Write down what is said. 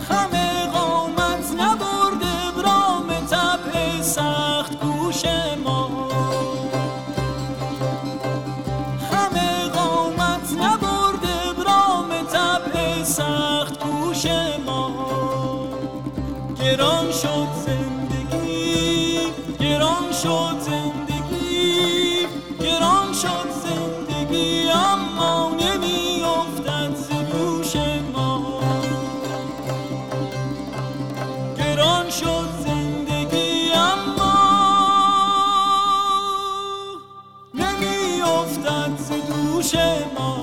خم قامت نبرد ابرام طبع سخت کوش ما. خم قامت نبرد ابرام طبع سخت کوش ما. گران شد زندگی، گران شد زندگی، گران شد زندگی، اما نمی افتد ز دوش ما. گران شد زندگی اما نمی افتد ز دوش ما.